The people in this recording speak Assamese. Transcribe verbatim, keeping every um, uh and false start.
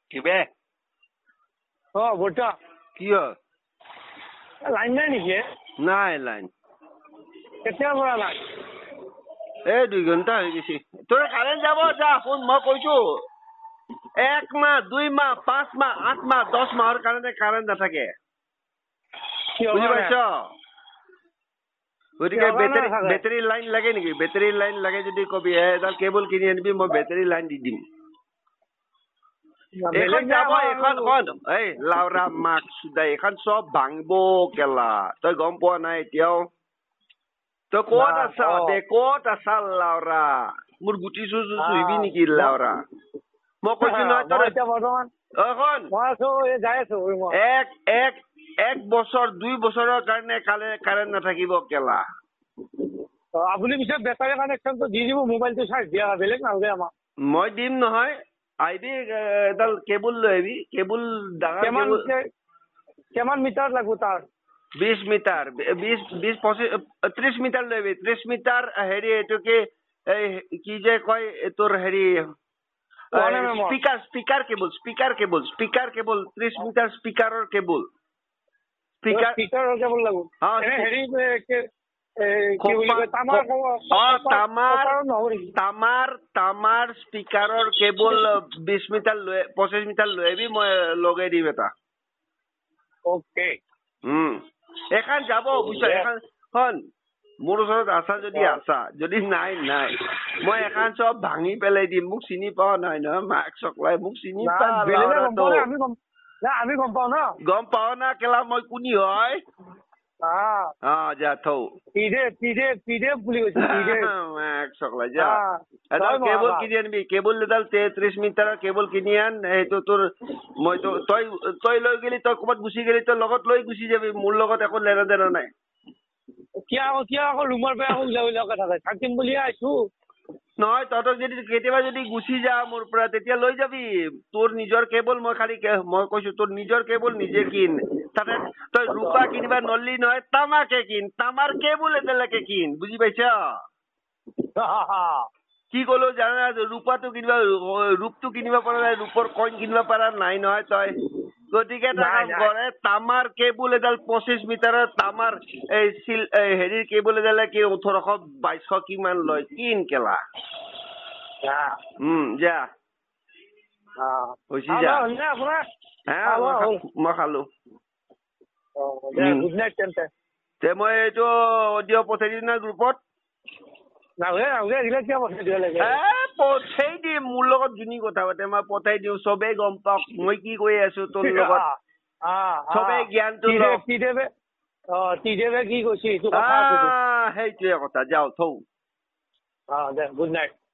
কিবে অ বৰ্তা কি হয় লাইন নাই নেকি নাই লাইন কেতিয়াৰ পৰা নাই এই দুই ঘণ্টা হৈ গৈছে তোৰ কাৰেণ্ট যাব যা শুন মই কৈছো এক মাহ দুই মাহ পাঁচ মাহ আঠ মাহ দহ মাহৰ কাৰণে কাৰেণ্ট নাথাকে বুজি পাইছ গতিকে বেটাৰী বেটাৰী লাইন লাগে নেকি বেটাৰী লাইন লাগে যদি কবি এডাল কেবল কিনি আনিবি মই বেটাৰী লাইন দি দিম এখন যাব এখন খন এই লাউৰা মাক চুদা এখন চব ভাঙিব কেলা তই গম পোৱা নাই এতিয়াও তই ক'ত আছা দে ক'ত আছা লাউৰা মোৰ গুটি চু চুহিবি নেকি লাউৰা মই কৈছো নহয় তই এতিয়া বৰ্তমান এখন মই আছো এই যাই আছো এক এক এক বছৰ দুই বছৰৰ কাৰণে কাৰেণ্ট নাথাকিব কেলা আপুনি পিছত বেটাৰী কানেকশ্যনটো দি দিব মোবাইলটো চাৰ্জ দিয়া বেলেগ নালাগে আমাক মই দিম নহয় আহিবি এডাল কেবুল লৈ আহিবি কেবুল ডাঙৰ কিমান মিটাৰ লাগিব তাৰ বিশ মিটাৰ বিশ বিশ পঁচিছ ত্ৰিশ মিটাৰ লৈ আহিবি ত্ৰিশ মিটাৰ হেৰি এইটো কি এই কি যে কয় তোৰ হেৰি speaker speaker cable speaker cable speaker cable ত্ৰিশ মিটাৰ স্পিকাৰৰ কেবল স্পিকাৰ স্পিকাৰৰ কেবল লাগিব হেৰি তামাৰ তামাৰ স্পিকাৰৰ কেবল বিশ মিটাৰ লৈ পঁচিছ মিটাৰ লৈ আহিবি মই লগাই দিম এটা অকে উম এখন যাব বুজিছ এখন শুন মোৰ ওচৰত আছা যদি আছা যদি নাই নাই মই এখন চব ভাঙি পেলাই দিম মোক চিনি পোৱা নাই নহয় মাক চকলাই মোক চিনি পা আমি গম পাও ন গম পাও না কেলা মই কোনি হয় অ যা থৌ কেবল কিনি আনিবি কেবল এডাল ত্ৰিশ মিটাৰৰ কেবল কিনি আন সেইটো তোৰ মই তই তই লৈ গেলি তই ক'ৰবাত গুচি গেলি তই লগত লৈ গুচি যাবি মোৰ লগত একো লেনা দেনা নাই কিয় কিয় আকৌ ৰুমৰ পৰা আকৌ ওলাই ওলাই থাকে থাকিম বুলিয়ে আহিছো নহয় তহঁতক যদি কেতিয়াবা যদি গুচি যা মোৰ পৰা তেতিয়া লৈ যাবি তোৰ নিজৰ কেবল মই খালি মই কৈছো তোৰ নিজৰ কেবল নিজে কিন তাতে তই ৰূপা কিনিবা নল্লি নহয় তামাকে কিন তামাৰ কেবল এডালকে কিন বুজি পাইছ কি কলো জানা ৰূপাটো কিনিবা ৰূপটো কিনিব পৰা নাই ৰূপৰ কইন কিনিব পৰা নাই নহয় তই গতিকে এটা কাম কৰে তামাৰ কেবল এডাল পঁচিছ মিটাৰৰ তামাৰ এই চিল হেৰিৰ কেবল এডালে কি ওঠৰশ বাইছশ কিমান লয় কিন কেলা উম যা হৈছে যা মই খালো তে মই এইটো অডিঅ' পঠাই দিম না গ্ৰুপত পঠাই দিম মোৰ লগত যোনি কথা পাতে মই পঠাই দিওঁ চবেই গম পাওক মই কি কৈ আছো তোৰ লগত চবেই জ্ঞানটো সেইটোৱে কথা যাওঁ থৌ গুড নাইট